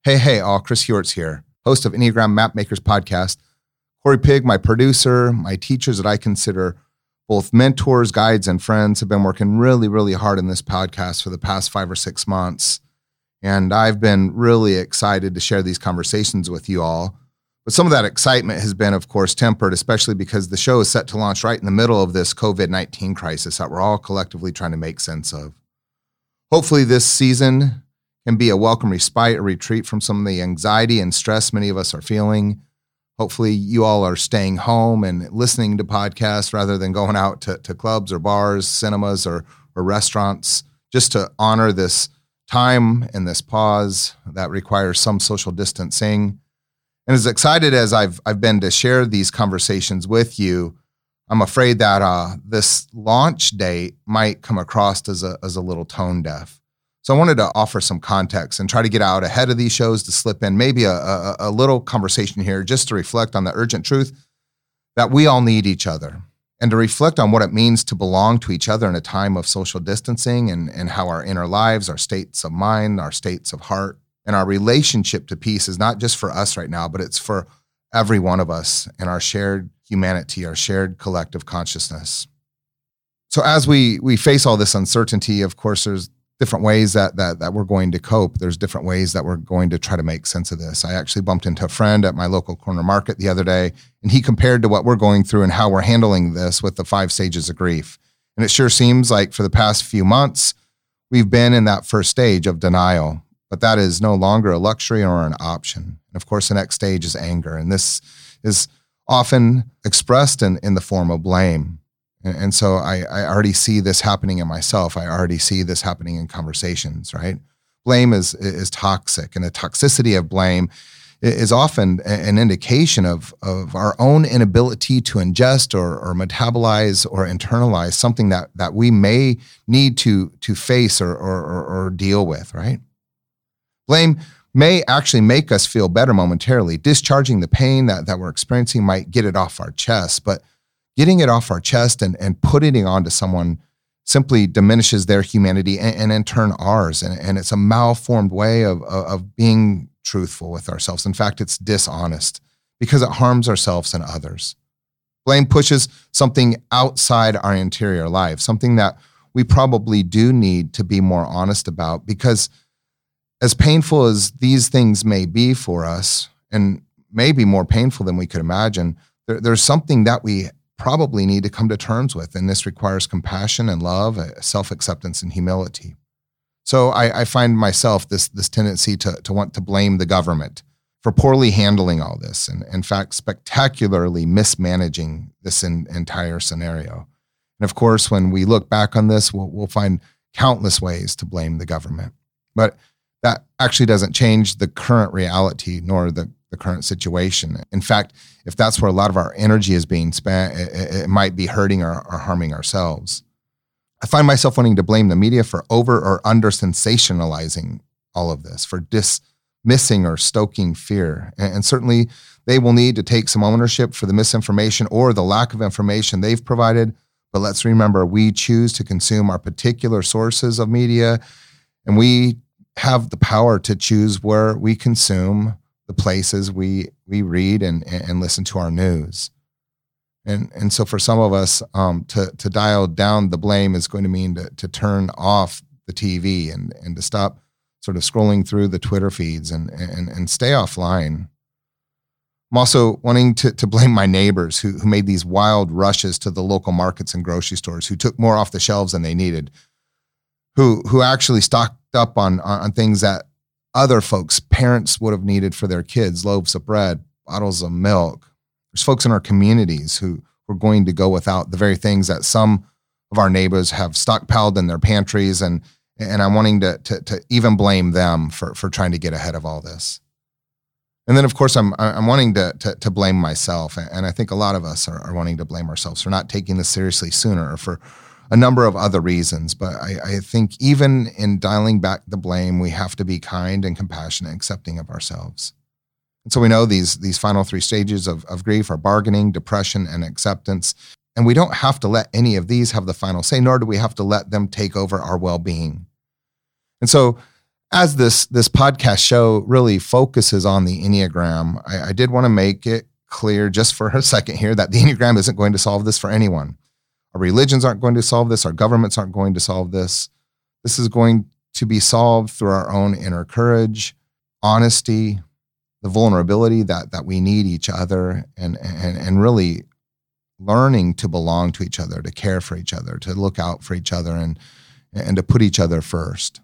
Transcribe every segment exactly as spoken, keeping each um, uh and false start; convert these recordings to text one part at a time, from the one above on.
Hey, hey, all, Chris Hewerts here, host of Enneagram Mapmakers podcast. Corey Pigg, my producer, my teachers that I consider both mentors, guides, and friends, have been working really, really hard in this podcast for the past five or six months. And I've been really excited to share these conversations with you all. But some of that excitement has been, of course, tempered, especially because the show is set to launch right in the middle of this covid nineteen crisis that we're all collectively trying to make sense of. Hopefully this season can be a welcome respite, a retreat from some of the anxiety and stress many of us are feeling. Hopefully you all are staying home and listening to podcasts rather than going out to, to clubs or bars, cinemas, or, or restaurants, just to honor this time and this pause that requires some social distancing. And as excited as I've I've been to share these conversations with you, I'm afraid that uh, this launch date might come across as a as a little tone deaf. So I wanted to offer some context and try to get out ahead of these shows to slip in maybe a, a, a little conversation here just to reflect on the urgent truth that we all need each other, and to reflect on what it means to belong to each other in a time of social distancing, and, and how our inner lives, our states of mind, our states of heart, and our relationship to peace is not just for us right now, but it's for every one of us and our shared humanity, our shared collective consciousness. So as we we face all this uncertainty, of course, there's different ways that that that we're going to cope. There's different ways that we're going to try to make sense of this. I actually bumped into a friend at my local corner market the other day, and he compared to what we're going through and how we're handling this with the five stages of grief. And it sure seems like for the past few months, we've been in that first stage of denial, but that is no longer a luxury or an option. And of course, the next stage is anger, and this is often expressed in, in the form of blame. And so I, I already see this happening in myself. I already see this happening in conversations, right? Blame is is toxic, and the toxicity of blame is often an indication of, of our own inability to ingest or, or metabolize or internalize something that that we may need to, to face or, or, or deal with, right? Blame may actually make us feel better momentarily. Discharging the pain that, that we're experiencing might get it off our chest, but getting it off our chest and, and putting it onto someone simply diminishes their humanity and, and in turn ours. And, and it's a malformed way of, of, of being truthful with ourselves. In fact, it's dishonest because it harms ourselves and others. Blame pushes something outside our interior life, something that we probably do need to be more honest about, because as painful as these things may be for us, and maybe more painful than we could imagine, there, there's something that we probably need to come to terms with, and this requires compassion and love, self-acceptance and humility. So I, I find myself this this tendency to, to want to blame the government for poorly handling all this, and in fact, spectacularly mismanaging this in, entire scenario. And of course, when we look back on this, we'll, we'll find countless ways to blame the government. But that actually doesn't change the current reality nor the, the current situation. In fact, if that's where a lot of our energy is being spent, it, it might be hurting or, or harming ourselves. I find myself wanting to blame the media for over or under sensationalizing all of this, for dismissing or stoking fear. And, and certainly they will need to take some ownership for the misinformation or the lack of information they've provided. But let's remember, we choose to consume our particular sources of media, and we have the power to choose where we consume the places we we read and and listen to our news. And and so for some of us, um, to to dial down the blame is going to mean to to turn off the T V and and to stop sort of scrolling through the Twitter feeds and and and stay offline. I'm also wanting to to blame my neighbors who who made these wild rushes to the local markets and grocery stores, who took more off the shelves than they needed, who who actually stocked up on on things that other folks, parents would have needed for their kids, loaves of bread, bottles of milk. There's folks in our communities who were going to go without the very things that some of our neighbors have stockpiled in their pantries, and and I'm wanting to to, to even blame them for, for trying to get ahead of all this. And then, of course, I'm I'm wanting to to, to blame myself, and I think a lot of us are, are wanting to blame ourselves for not taking this seriously sooner, or for a number of other reasons. But I, I think even in dialing back the blame, we have to be kind and compassionate, accepting of ourselves. And so we know these these final three stages of, of grief are bargaining, depression, and acceptance. And we don't have to let any of these have the final say, nor do we have to let them take over our well-being. And so as this, this podcast show really focuses on the Enneagram, I, I did want to make it clear just for a second here that the Enneagram isn't going to solve this for anyone. Our religions aren't going to solve this. Our governments aren't going to solve this. This is going to be solved through our own inner courage, honesty, the vulnerability that that we need each other, and and and really learning to belong to each other, to care for each other, to look out for each other, and and to put each other first.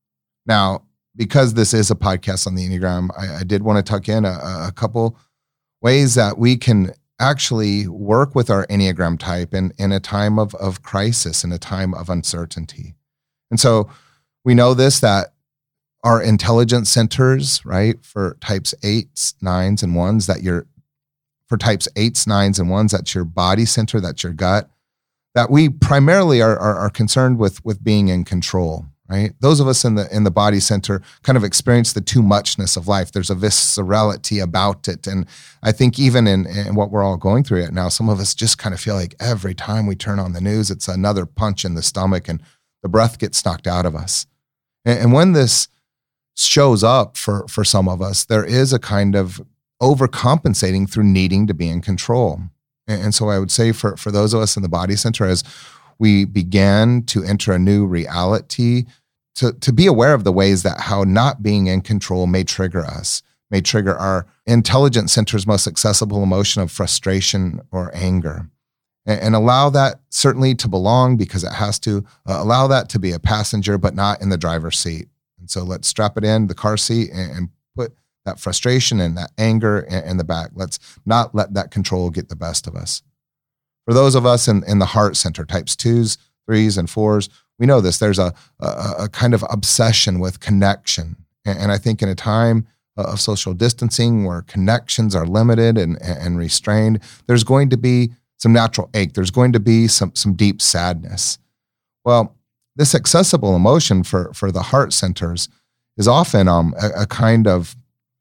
Now, because this is a podcast on the Enneagram, I, I did want to tuck in a, a couple ways that we can actually work with our Enneagram type in, in a time of, of crisis, in a time of uncertainty. And so we know this, that our intelligence centers, right, for types eights, nines, and ones, that your, for types eights, nines, and ones, that's your body center, that's your gut, that we primarily are, are, are concerned with, with being in control, right? Those of us in the in the body center kind of experience the too muchness of life. There's a viscerality about it. And I think even in, in what we're all going through right now, some of us just kind of feel like every time we turn on the news, it's another punch in the stomach and the breath gets knocked out of us. And, and when this shows up for, for some of us, there is a kind of overcompensating through needing to be in control. And, and so I would say for, for those of us in the body center, as we began to enter a new reality, to, to be aware of the ways that how not being in control may trigger us, may trigger our intelligence center's most accessible emotion of frustration or anger. And, and allow that certainly to belong, because it has to, uh, allow that to be a passenger, but not in the driver's seat. And so let's strap it in the car seat and, and put that frustration and that anger in, in the back. Let's not let that control get the best of us. For those of us in, in the heart center, types twos, threes, and fours, we know this. There's a, a, a kind of obsession with connection. And, and I think in a time of social distancing where connections are limited and, and restrained, there's going to be some natural ache. There's going to be some, some deep sadness. Well, this accessible emotion for, for the heart centers is often um, a, a kind of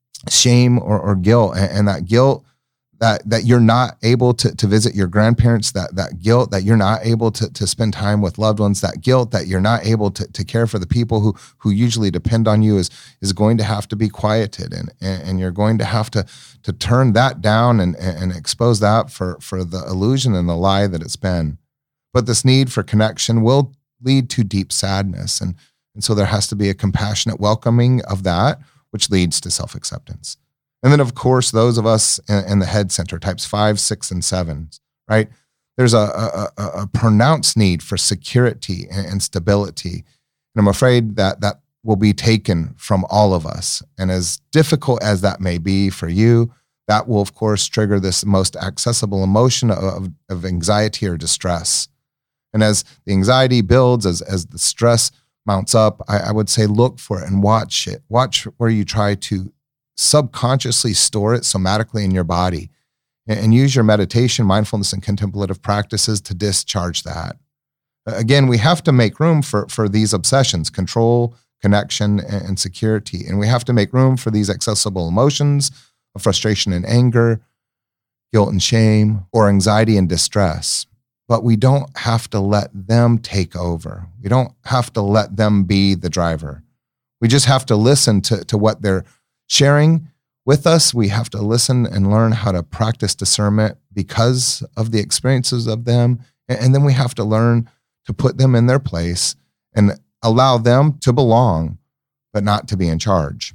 shame or, or guilt. And, and that guilt that that you're not able to, to visit your grandparents, that that guilt that you're not able to, to spend time with loved ones, that guilt that you're not able to, to care for the people who who usually depend on you is is going to have to be quieted. And and you're going to have to to turn that down and, and expose that for, for the illusion and the lie that it's been. But this need for connection will lead to deep sadness. And, and so there has to be a compassionate welcoming of that, which leads to self-acceptance. And then, of course, those of us in, in the head center, types five, six, and sevens, right? There's a, a, a, a pronounced need for security and, and stability. And I'm afraid that that will be taken from all of us. And as difficult as that may be for you, that will, of course, trigger this most accessible emotion of, of anxiety or distress. And as the anxiety builds, as, as the stress mounts up, I, I would say look for it and watch it. Watch where you try to subconsciously store it somatically in your body, and, and use your meditation, mindfulness, and contemplative practices to discharge that. Again, we have to make room for, for these obsessions, control, connection, and, and security. And we have to make room for these accessible emotions of frustration and anger, guilt and shame, or anxiety and distress. But we don't have to let them take over. We don't have to let them be the driver. We just have to listen to, to what they're sharing with us. We have to listen and learn how to practice discernment because of the experiences of them. And then we have to learn to put them in their place and allow them to belong, but not to be in charge.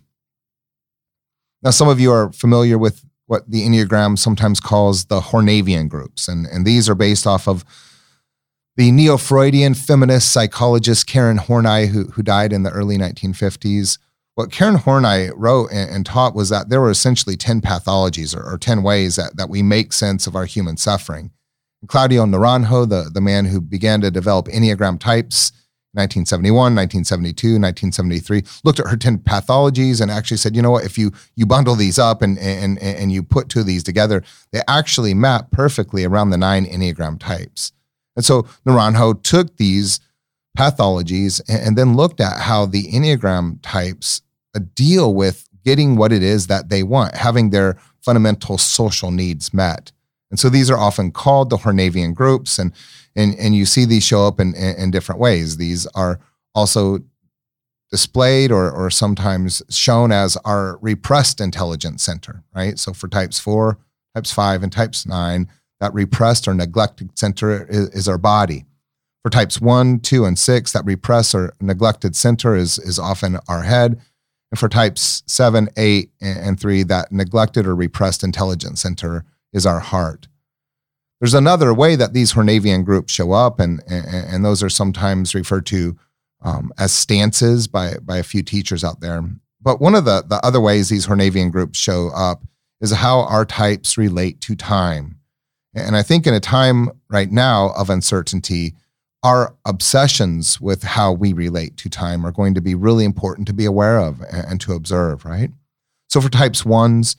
Now, some of you are familiar with what the Enneagram sometimes calls the Hornevian groups. And, and these are based off of the neo-Freudian feminist psychologist Karen Horney, who, who died in the early nineteen fifties. What Karen Horney wrote and, and taught was that there were essentially ten pathologies or, or ten ways that, that we make sense of our human suffering. And Claudio Naranjo, the, the man who began to develop Enneagram types in nineteen seventy-one, nineteen seventy-two, nineteen seventy-three, looked at her ten pathologies and actually said, you know what, if you you bundle these up and, and, and you put two of these together, they actually map perfectly around the nine Enneagram types. And so Naranjo took these pathologies and, and then looked at how the Enneagram types deal with getting what it is that they want, having their fundamental social needs met. And so these are often called the Hornevian groups, and and and you see these show up in, in, in different ways. These are also displayed or, or sometimes shown as our repressed intelligence center, right? So for types four, types five, and types nine, that repressed or neglected center is, is our body. For types one, two, and six, that repressed or neglected center is, is often our head. And for types seven, eight, and three, that neglected or repressed intelligence center is our heart. There's another way that these Hornevian groups show up, and, and, and those are sometimes referred to um, as stances by, by a few teachers out there. But one of the, the other ways these Hornevian groups show up is how our types relate to time. And I think in a time right now of uncertainty, our obsessions with how we relate to time are going to be really important to be aware of and to observe, right? So for types ones,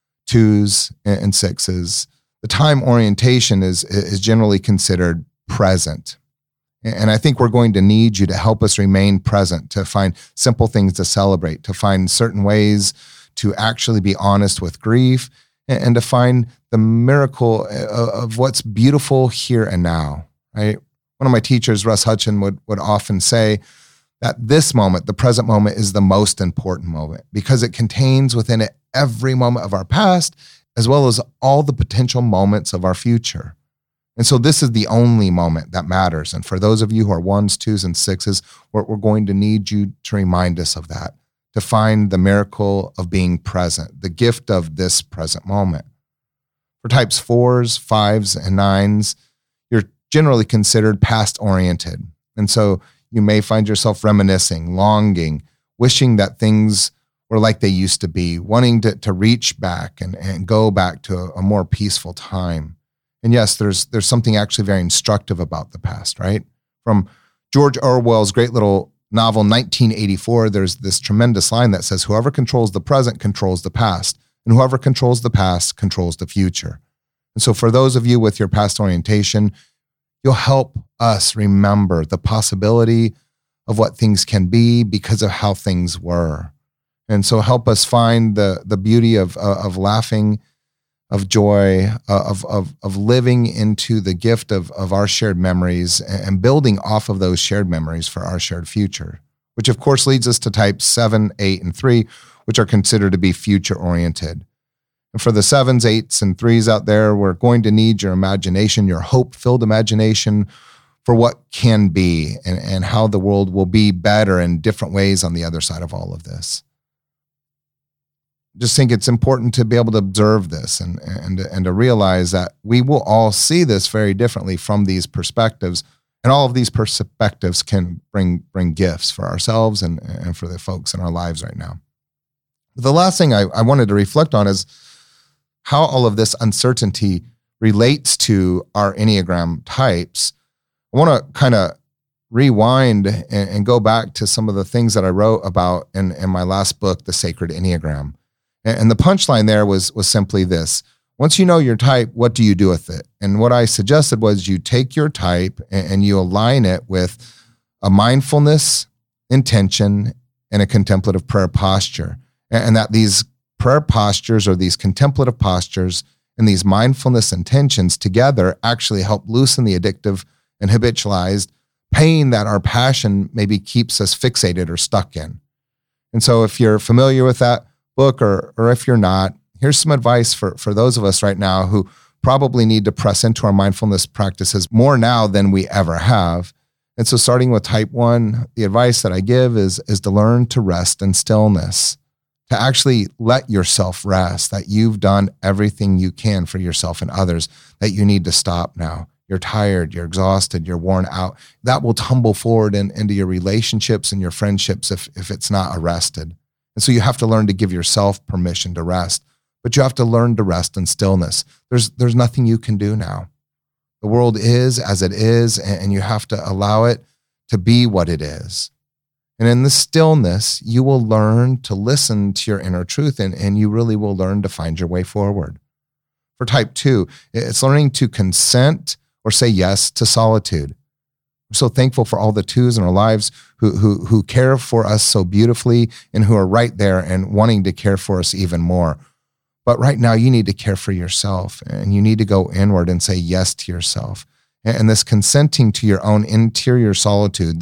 twos, and sixes, the time orientation is, is generally considered present. And I think we're going to need you to help us remain present, to find simple things to celebrate, to find certain ways to actually be honest with grief, and to find the miracle of what's beautiful here and now, right? One of my teachers, Russ Hutchin, would, would often say that this moment, the present moment, is the most important moment because it contains within it every moment of our past as well as all the potential moments of our future. And so this is the only moment that matters. And for those of you who are ones, twos, and sixes, we're, we're going to need you to remind us of that, to find the miracle of being present, the gift of this present moment. For types fours, fives, and nines, you're generally considered past-oriented. And so you may find yourself reminiscing, longing, wishing that things were like they used to be, wanting to, to reach back and, and go back to a, a more peaceful time. And yes, there's there's something actually very instructive about the past, right? From George Orwell's great little novel nineteen eighty-four, there's this tremendous line that says, whoever controls the present controls the past, and whoever controls the past controls the future. And so for those of you with your past orientation, you'll help us remember the possibility of what things can be because of how things were. And so help us find the, the beauty of, uh, of laughing, of joy, uh, of, of, of living into the gift of, of our shared memories and building off of those shared memories for our shared future, which of course leads us to types seven, eight, and three, which are considered to be future-oriented. And for the sevens, eights, and threes out there, we're going to need your imagination, your hope-filled imagination for what can be and, and how the world will be better in different ways on the other side of all of this. Just think it's important to be able to observe this and, and, and to realize that we will all see this very differently from these perspectives. And all of these perspectives can bring, bring gifts for ourselves and, and for the folks in our lives right now. The last thing I, I wanted to reflect on is how all of this uncertainty relates to our Enneagram types. I want to kind of rewind and, and go back to some of the things that I wrote about in, in my last book, The Sacred Enneagram. And the punchline there was, was simply this. Once you know your type, what do you do with it? And what I suggested was you take your type and, and you align it with a mindfulness, intention, and a contemplative prayer posture. And, and that these prayer postures or these contemplative postures and these mindfulness intentions together actually help loosen the addictive and habitualized pain that our passion maybe keeps us fixated or stuck in. And so if you're familiar with that book, or or if you're not, here's some advice for, for those of us right now who probably need to press into our mindfulness practices more now than we ever have. And so starting with type one, the advice that I give is, is to learn to rest in stillness, to actually let yourself rest, that you've done everything you can for yourself and others, that you need to stop now. You're tired, you're exhausted, you're worn out. That will tumble forward in, into your relationships and your friendships if, if it's not arrested. And so you have to learn to give yourself permission to rest, but you have to learn to rest in stillness. There's, there's nothing you can do now. The world is as it is, and you have to allow it to be what it is. And in the stillness, you will learn to listen to your inner truth, and, and you really will learn to find your way forward. For type two, it's learning to consent or say yes to solitude. I'm so thankful for all the twos in our lives who, who, who care for us so beautifully and who are right there and wanting to care for us even more. But right now you need to care for yourself, and you need to go inward and say yes to yourself. And this consenting to your own interior solitude, this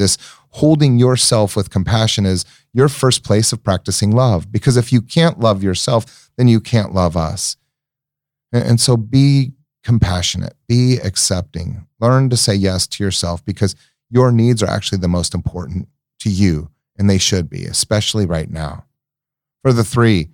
holding yourself with compassion is your first place of practicing love. Because if you can't love yourself, then you can't love us. And, and so be compassionate, be accepting, learn to say yes to yourself because your needs are actually the most important to you, and they should be, especially right now. For the three,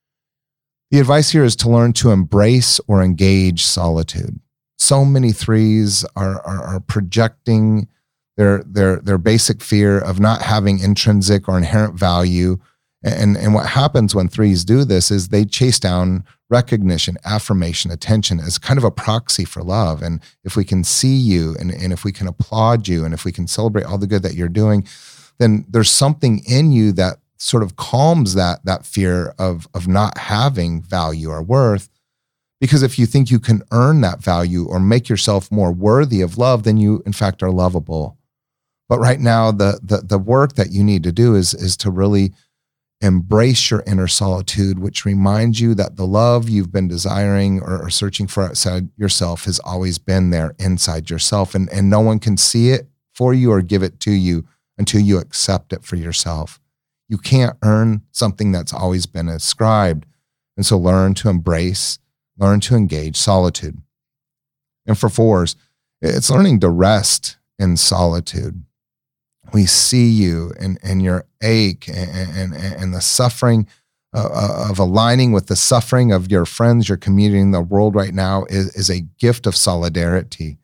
the advice here is to learn to embrace or engage solitude. So many threes are, are, are projecting their, their, their basic fear of not having intrinsic or inherent value. And, and what happens when threes do this is they chase down recognition, affirmation, attention as kind of a proxy for love. And if we can see you and, and if we can applaud you and if we can celebrate all the good that you're doing, then there's something in you that sort of calms that, that fear of, of not having value or worth. Because if you think you can earn that value or make yourself more worthy of love, then you in fact are lovable. But right now, the the, the work that you need to do is, is to really embrace your inner solitude, which reminds you that the love you've been desiring or, or searching for outside yourself has always been there inside yourself. And, and no one can see it for you or give it to you until you accept it for yourself. You can't earn something that's always been ascribed. And so learn to embrace, learn to engage solitude. And for fours, it's learning to rest in solitude. We see you and, and your ache and, and, and the suffering uh, of aligning with the suffering of your friends, your community, in the world right now is, is a gift of solidarity.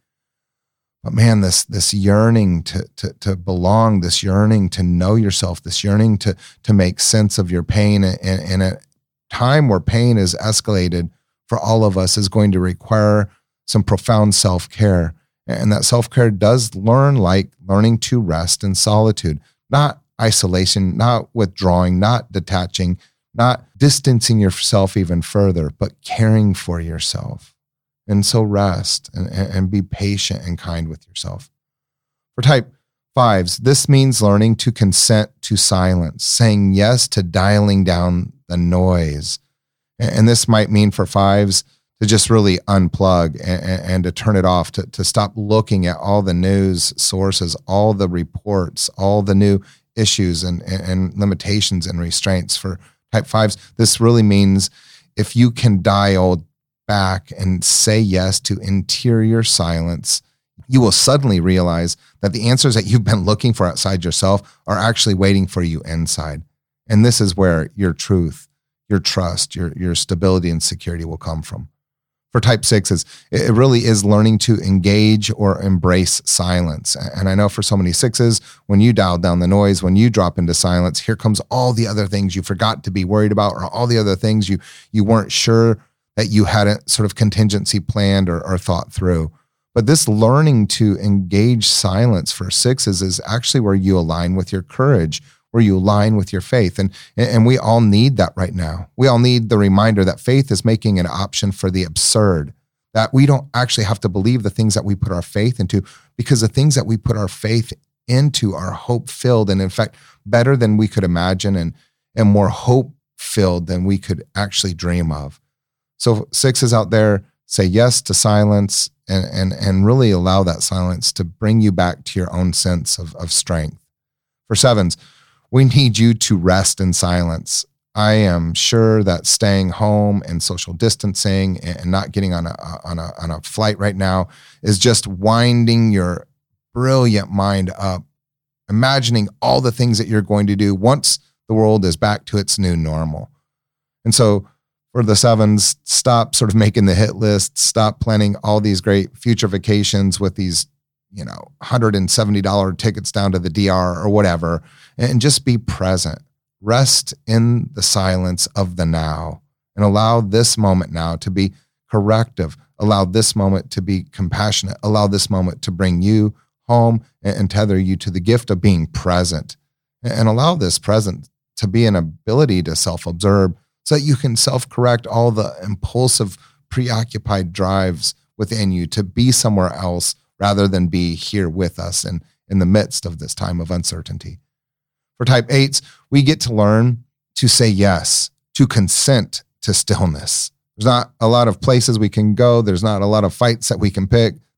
But man, this this yearning to, to, to belong, this yearning to know yourself, this yearning to, to make sense of your pain in, in a time where pain is escalated for all of us is going to require some profound self-care. And that self-care does learn like learning to rest in solitude, not isolation, not withdrawing, not detaching, not distancing yourself even further, but caring for yourself. And so rest and, and be patient and kind with yourself. For type fives, this means learning to consent to silence, saying yes to dialing down the noise. And this might mean for fives to just really unplug and, and to turn it off, to, to stop looking at all the news sources, all the reports, all the new issues and, and limitations and restraints. For type fives, this really means if you can dial back and say yes to interior silence, you will suddenly realize that the answers that you've been looking for outside yourself are actually waiting for you inside. And this is where your truth, your trust, your, your stability and security will come from. For type sixes, it really is learning to engage or embrace silence. And I know for so many sixes, when you dial down the noise, when you drop into silence, here comes all the other things you forgot to be worried about or all the other things you, you weren't sure that you hadn't sort of contingency planned or, or thought through. But this learning to engage silence for sixes is actually where you align with your courage, where you align with your faith. And, and we all need that right now. We all need the reminder that faith is making an option for the absurd, that we don't actually have to believe the things that we put our faith into, because the things that we put our faith into are hope-filled and in fact better than we could imagine and, and more hope-filled than we could actually dream of. So sixes out there, say yes to silence and, and, and really allow that silence to bring you back to your own sense of, of strength. For sevens, we need you to rest in silence. I am sure that staying home and social distancing and not getting on a, on a, on a flight right now is just winding your brilliant mind up, imagining all the things that you're going to do once the world is back to its new normal. And so for the sevens, stop sort of making the hit list, stop planning all these great future vacations with these, you know, one hundred seventy dollars tickets down to the D R or whatever, and just be present. Rest in the silence of the now and allow this moment now to be corrective. Allow this moment to be compassionate. Allow this moment to bring you home and, and tether you to the gift of being present, and allow this present to be an ability to self-observe, so that you can self-correct all the impulsive, preoccupied drives within you to be somewhere else rather than be here with us and in the midst of this time of uncertainty. For type eights, we get to learn to say yes, to consent to stillness. There's not a lot of places we can go. There's not a lot of fights that we can pick.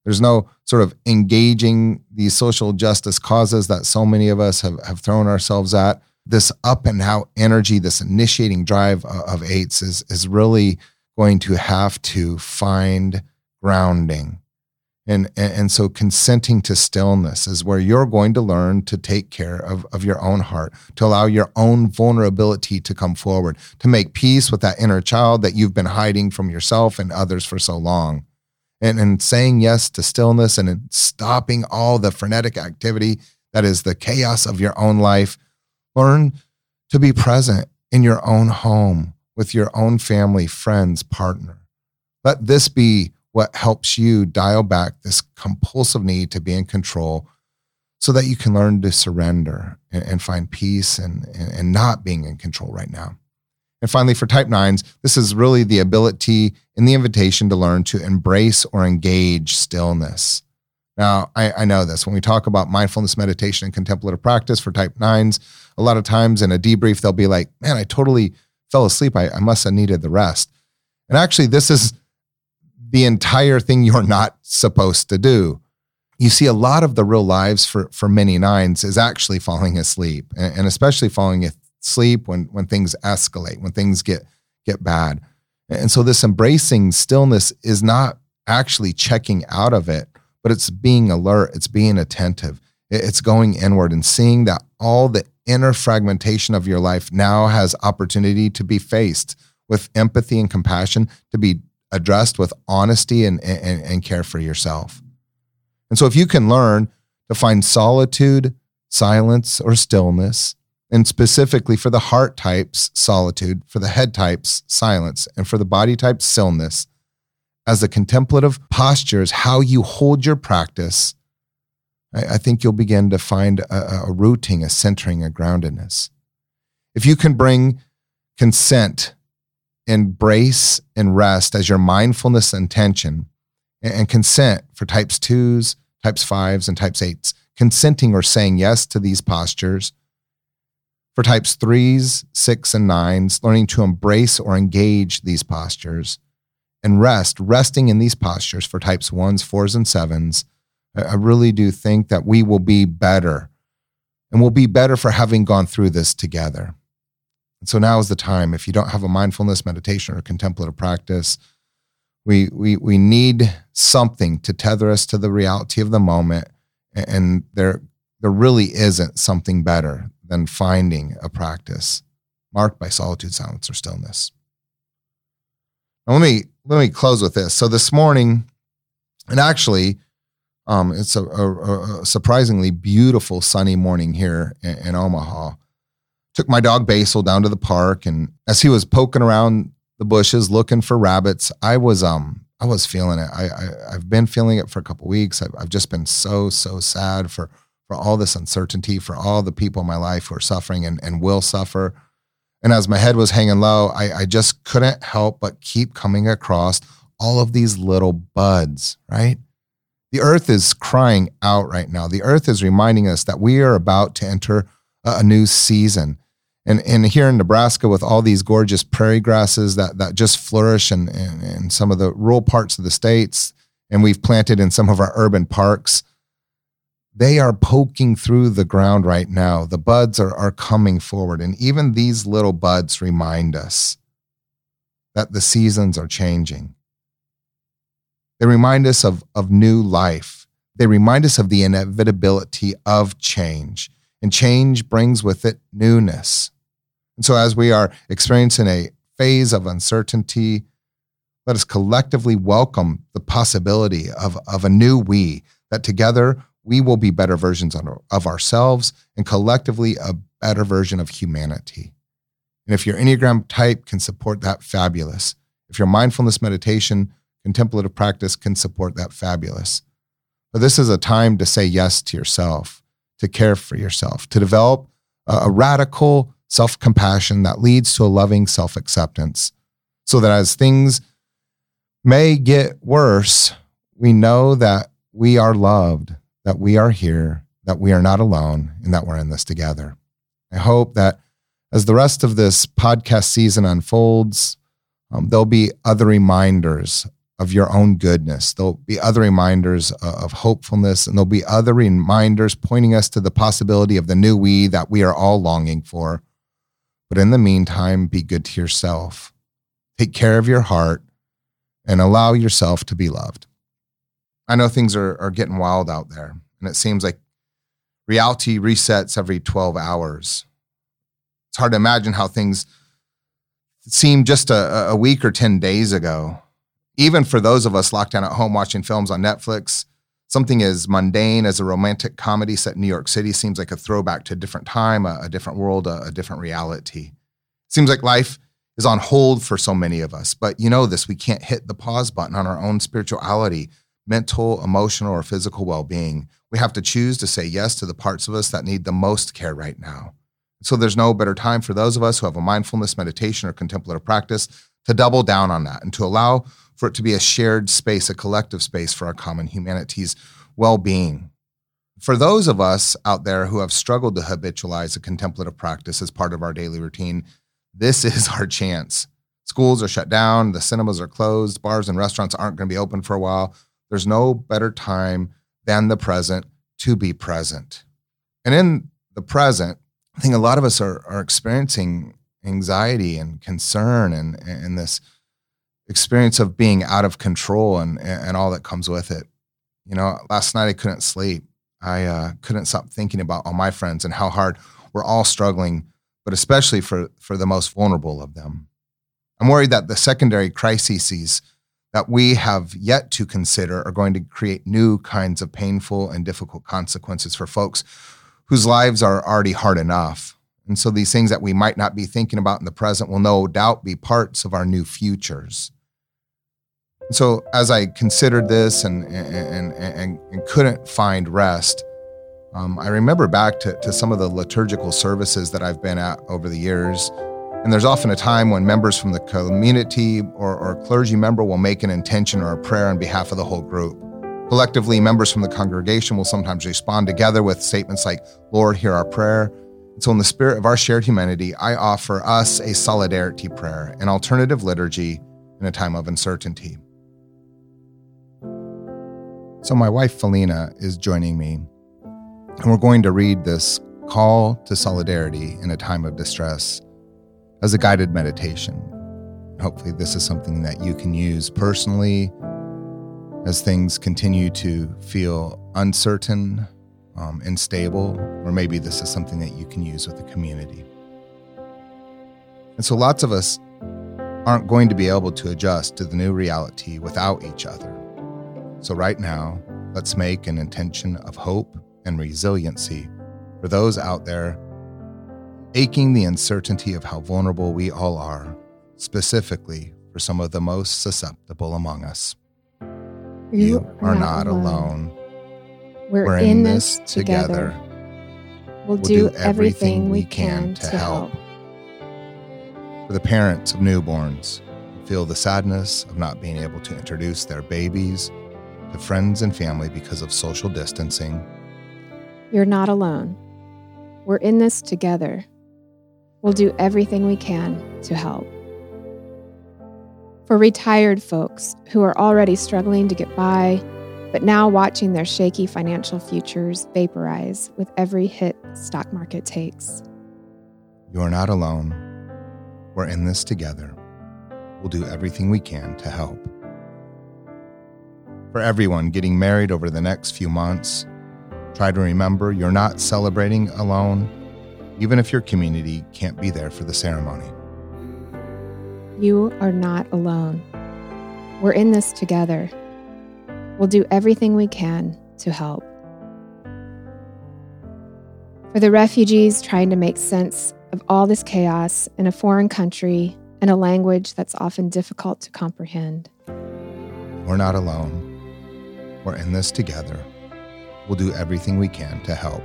There's no sort of engaging these social justice causes that so many of us have, have thrown ourselves at. This up and out energy, this initiating drive of eights is, is really going to have to find grounding. And, and, and so consenting to stillness is where you're going to learn to take care of, of your own heart, to allow your own vulnerability to come forward, to make peace with that inner child that you've been hiding from yourself and others for so long. And, and saying yes to stillness and stopping all the frenetic activity that is the chaos of your own life. Learn to be present in your own home with your own family, friends, partner. Let this be what helps you dial back this compulsive need to be in control so that you can learn to surrender and, and find peace and, and, and not being in control right now. And finally, for type nines, this is really the ability and the invitation to learn to embrace or engage stillness. Now, I, I know this. When we talk about mindfulness, meditation, and contemplative practice for type nines, a lot of times in a debrief, they'll be like, man, I totally fell asleep. I, I must have needed the rest. And actually, this is the entire thing you're not supposed to do. You see, a lot of the real lives for, for many nines is actually falling asleep, and, and especially falling asleep when, when things escalate, when things get, get bad. And so this embracing stillness is not actually checking out of it, but it's being alert, it's being attentive, it's going inward and seeing that all the inner fragmentation of your life now has opportunity to be faced with empathy and compassion, to be addressed with honesty and, and, and care for yourself. And so if you can learn to find solitude, silence, or stillness, and specifically for the heart types, solitude, for the head types, silence, and for the body types, stillness, as the contemplative posture is how you hold your practice, I, I think you'll begin to find a, a rooting, a centering, a groundedness. If you can bring consent, embrace, and rest as your mindfulness intention, and, and consent for types twos, types fives, and types eights, consenting or saying yes to these postures. For types threes, six, and nines, learning to embrace or engage these postures. And rest, resting in these postures for types ones, fours, and sevens, I really do think that we will be better. And we'll be better for having gone through this together. And so now is the time. If you don't have a mindfulness, meditation, or contemplative practice, we we we need something to tether us to the reality of the moment. And there, there really isn't something better than finding a practice marked by solitude, silence, or stillness. Now let me let me close with this. So this morning, and actually, um, it's a, a, a surprisingly beautiful sunny morning here in, in Omaha. Took my dog Basil down to the park, and as he was poking around the bushes looking for rabbits, I was um I was feeling it. I, I I've been feeling it for a couple of weeks. I've, I've just been so so sad for for all this uncertainty, for all the people in my life who are suffering and, and will suffer. And as my head was hanging low, I, I just couldn't help but keep coming across all of these little buds, right? The earth is crying out right now. The earth is reminding us that we are about to enter a, a new season. And, and here in Nebraska, with all these gorgeous prairie grasses that, that just flourish in, in, in some of the rural parts of the states, and we've planted in some of our urban parks, they are poking through the ground right now. The buds are, are coming forward. And even these little buds remind us that the seasons are changing. They remind us of, of new life. They remind us of the inevitability of change. And change brings with it newness. And so as we are experiencing a phase of uncertainty, let us collectively welcome the possibility of, of a new we, that together we will be better versions of ourselves and collectively a better version of humanity. And if your Enneagram type can support that, fabulous. If your mindfulness, meditation, contemplative practice can support that, fabulous. But this is a time to say yes to yourself, to care for yourself, to develop a, a radical self-compassion that leads to a loving self-acceptance, so that as things may get worse, we know that we are loved, that we are here, that we are not alone, and that we're in this together. I hope that as the rest of this podcast season unfolds, um, there'll be other reminders of your own goodness. There'll be other reminders of hopefulness, and there'll be other reminders pointing us to the possibility of the new we that we are all longing for. But in the meantime, be good to yourself. Take care of your heart and allow yourself to be loved. I know things are, are getting wild out there, and it seems like reality resets every twelve hours. It's hard to imagine how things seemed just a, a week or ten days ago. Even for those of us locked down at home watching films on Netflix, something as mundane as a romantic comedy set in New York City seems like a throwback to a different time, a, a different world, a, a different reality. It seems like life is on hold for so many of us, but you know this, we can't hit the pause button on our own spirituality, mental, emotional, or physical well-being. We have to choose to say yes to the parts of us that need the most care right now. So there's no better time for those of us who have a mindfulness, meditation, or contemplative practice to double down on that and to allow for it to be a shared space, a collective space for our common humanity's well-being. For those of us out there who have struggled to habitualize a contemplative practice as part of our daily routine, this is our chance. Schools are shut down, the cinemas are closed, bars and restaurants aren't going to be open for a while. There's no better time than the present to be present. And in the present, I think a lot of us are, are experiencing anxiety and concern and, and this experience of being out of control and, and all that comes with it. You know, last night I couldn't sleep. I uh, couldn't stop thinking about all my friends and how hard we're all struggling, but especially for, for the most vulnerable of them. I'm worried that the secondary crises that we have yet to consider are going to create new kinds of painful and difficult consequences for folks whose lives are already hard enough. And so these things that we might not be thinking about in the present will no doubt be parts of our new futures. And so as I considered this and and and, and couldn't find rest, um, I remember back to, to some of the liturgical services that I've been at over the years. And there's often a time when members from the community or, or clergy member will make an intention or a prayer on behalf of the whole group. Collectively, members from the congregation will sometimes respond together with statements like, "Lord, hear our prayer." And so in the spirit of our shared humanity, I offer us a solidarity prayer, an alternative liturgy in a time of uncertainty. So my wife, Felina, is joining me, and we're going to read this call to solidarity in a time of distress as a guided meditation. Hopefully this is something that you can use personally as things continue to feel uncertain, um, unstable, or maybe this is something that you can use with the community. And so lots of us aren't going to be able to adjust to the new reality without each other. So right now, let's make an intention of hope and resiliency for those out there aching the uncertainty of how vulnerable we all are, specifically for some of the most susceptible among us. You, you are not, not alone. alone. We're, We're in, in this this together. together. We'll, We'll do, do everything we can to help. For the parents of newborns who feel the sadness of not being able to introduce their babies to friends and family because of social distancing. You're not alone. We're in this together. We'll do everything we can to help. For retired folks who are already struggling to get by, but now watching their shaky financial futures vaporize with every hit the stock market takes. You're not alone. We're in this together. We'll do everything we can to help. For everyone getting married over the next few months, try to remember you're not celebrating alone, even if your community can't be there for the ceremony. You are not alone. We're in this together. We'll do everything we can to help. For the refugees trying to make sense of all this chaos in a foreign country and a language that's often difficult to comprehend. We're not alone. We're in this together. We'll do everything we can to help.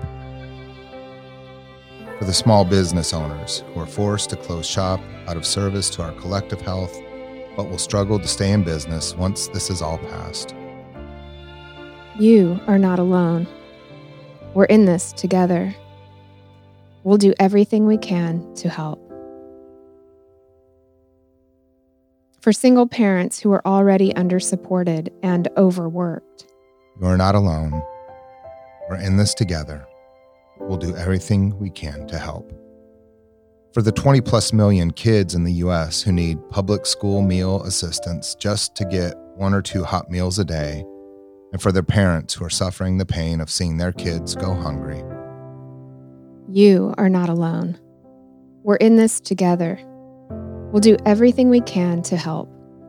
For the small business owners who are forced to close shop out of service to our collective health, but will struggle to stay in business once this is all past. You are not alone. We're in this together. We'll do everything we can to help. For single parents who are already undersupported and overworked. You are not alone. We're in this together. We'll do everything we can to help. For the twenty plus million kids in the U S who need public school meal assistance just to get one or two hot meals a day, and for their parents who are suffering the pain of seeing their kids go hungry. You are not alone. We're in this together. We'll do everything we can to help.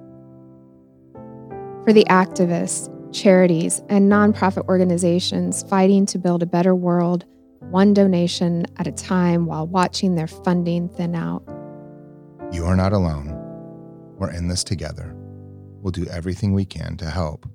For the activists, charities, and nonprofit organizations fighting to build a better world, one donation at a time while watching their funding thin out. You are not alone. We're in this together. We'll do everything we can to help.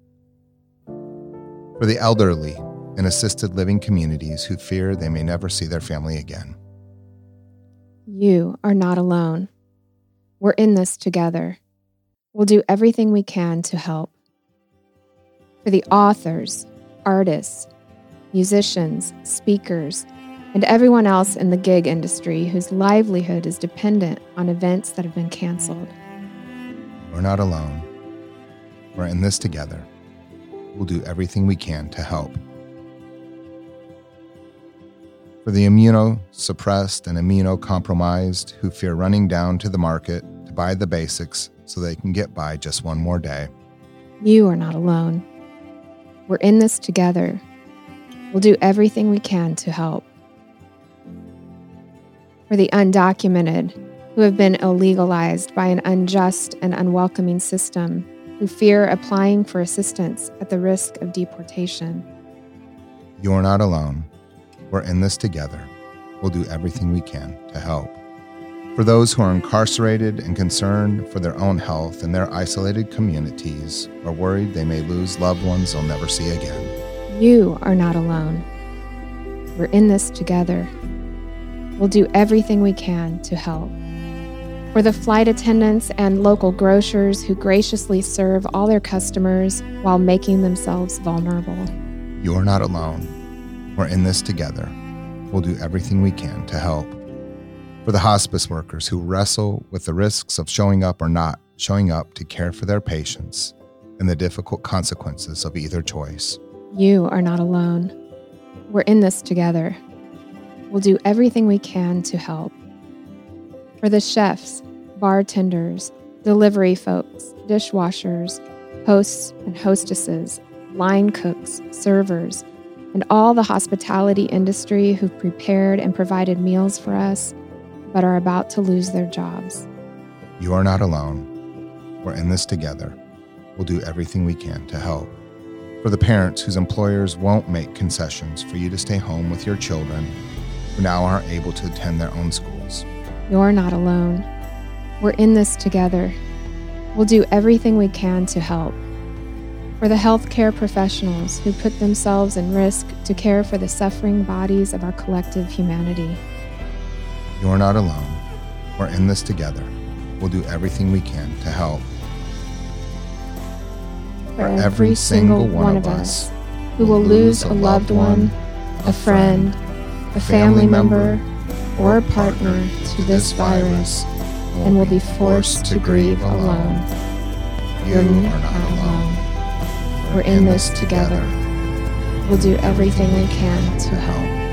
For the elderly in assisted living communities who fear they may never see their family again. You are not alone. We're in this together. We'll do everything we can to help. For the authors, artists, musicians, speakers, and everyone else in the gig industry whose livelihood is dependent on events that have been canceled. We're not alone. We're in this together. We'll do everything we can to help. For the immunosuppressed and immunocompromised who fear running down to the market to buy the basics so they can get by just one more day. You are not alone. We're in this together. We'll do everything we can to help. For the undocumented who have been illegalized by an unjust and unwelcoming system, who fear applying for assistance at the risk of deportation. You are not alone. We're in this together. We'll do everything we can to help. For those who are incarcerated and concerned for their own health in their isolated communities, or worried they may lose loved ones they'll never see again. You are not alone. We're in this together. We'll do everything we can to help. For the flight attendants and local grocers who graciously serve all their customers while making themselves vulnerable. You are not alone. We're in this together. We'll do everything we can to help. For the hospice workers who wrestle with the risks of showing up or not showing up to care for their patients and the difficult consequences of either choice. You are not alone. We're in this together. We'll do everything we can to help. For the chefs, bartenders, delivery folks, dishwashers, hosts and hostesses, line cooks, servers, and all the hospitality industry who've prepared and provided meals for us, but are about to lose their jobs. You are not alone. We're in this together. We'll do everything we can to help. For the parents whose employers won't make concessions for you to stay home with your children, who now aren't able to attend their own schools. You're not alone. We're in this together. We'll do everything we can to help. For the healthcare professionals who put themselves in risk to care for the suffering bodies of our collective humanity. You are not alone. We're in this together. We'll do everything we can to help. For every single one of us who will lose a loved one, a friend, a family member, or a partner to this virus, and will be forced to grieve alone. You are not alone. We're in this together. We'll do everything we can to help.